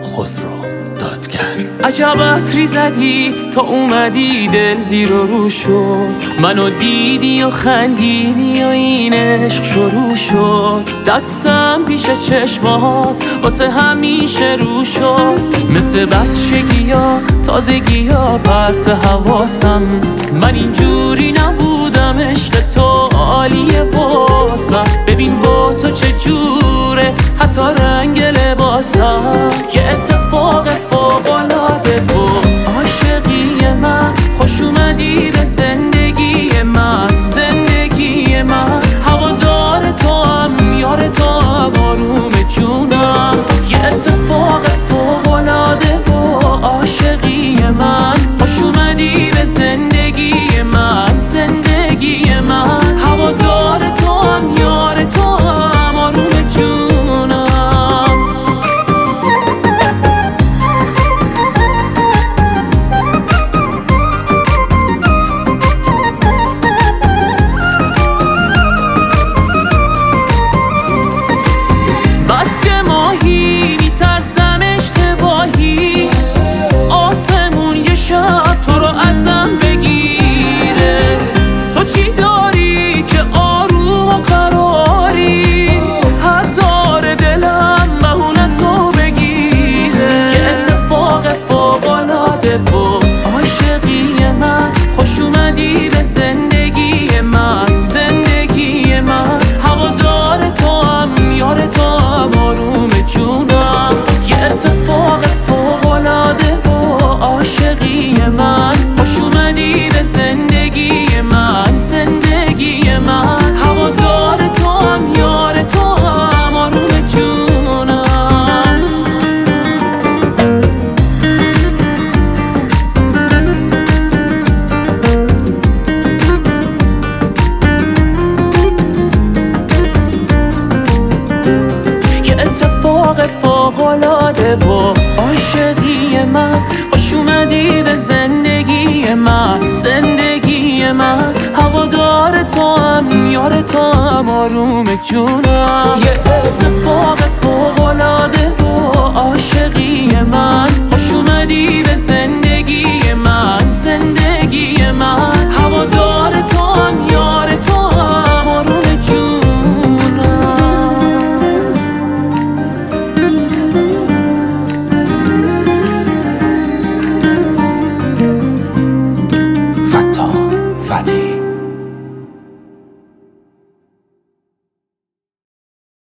خسرو دادگر. عجب عطری زدی تا اومدی دل زیر و رو شد، منو دیدی و خندیدی و این عشق شروع شد. دستم پیش چشمات واسه همیشه رو شد، مثل بچگی ها تازگی ها پرت حواسم. من اینجوری نبودم، عشق تو عالیه واسم. ببین با تو چجوره حتی رنگ لباسم، یه اتفاق فوق‌العاده بود. عاشقی من خوش اومدی به زندگی من، زندگی من. هوادار تو هم یار تو هم آروم جونم، یه اتفاق فوق‌العاده بود. عاشقی من خوش اومدی به زندگی من، زندگی من. هوادار تو هم یار تو هم آروم جونم. بس که ماهی میترسم اشتباهی، آسمون یه شب تو رو ازم بگیره. تو چی داری که آروم و قراری، حق داره دلم بهونه تو بگیره. یه اتفاق فوق‌العاده بود. عاشقی من خوش اومدی به زندگی من، زندگی من. هوادار تو هم یار تو هم آروم جونم، یه اتفاق فوق‌العاده بود. عاشقی من خوش اومدی به زندگی من، زندگی من. هوادار تو هم یار تو هم آروم جونم. یه اتفاق فوق‌العاده بود. عاشقی من خوش اومدی به زندگی من، زندگی من. هوادار تو هم یار تو هم آروم جونم،